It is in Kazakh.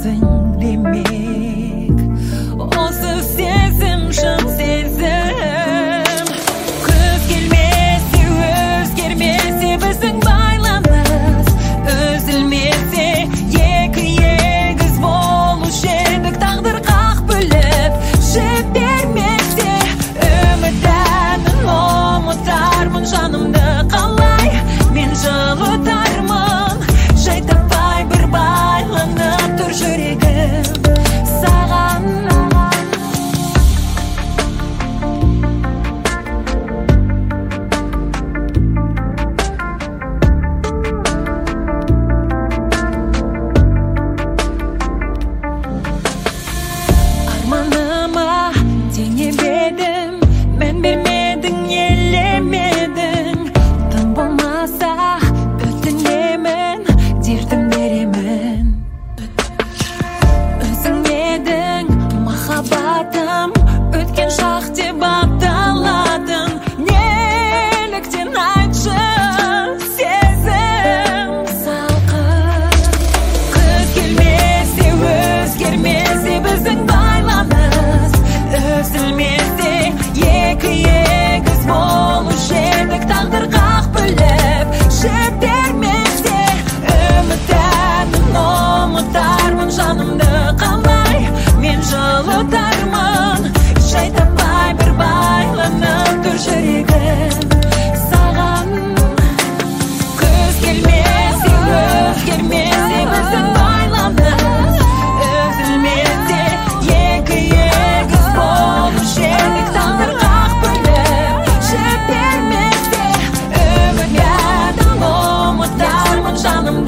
kalbin demek. Осы сезім шын сезім. Күз келмесе, өзгермесе біздің байланыс, үзілмесе екі егіз болушы едік. Тағдыр қақ бөліп жібермесе, үмітімін ұмытармын жанымды қалай мен жылытармын. Жай таппай бір байланып тұр жүрегім саған. Арманыма теңемедім, мән бермедің, елемедің. Тым болмаса өтінемін, дертім беремін. Өзің едің махаббатым, өткен шақ деп аталадың. Неліктен айтшы сезім салқын. Күз келмесе, өзгермесе біздің байланыс, үзілмесе екі егіз болушы едік. Тағдыр қақ бөліп жібермесе, үмітімін ұмытармын жанымды қалай мен жылытармын. Жай таппай бір байланып тұр жүрегім саған. Күз келмесе, өзгермесе біздің байланыс, үзілмесе екі егіз болушы едік. Тағдыр қақ бөліп жібермесе, үмітімін ұмытармын жанымды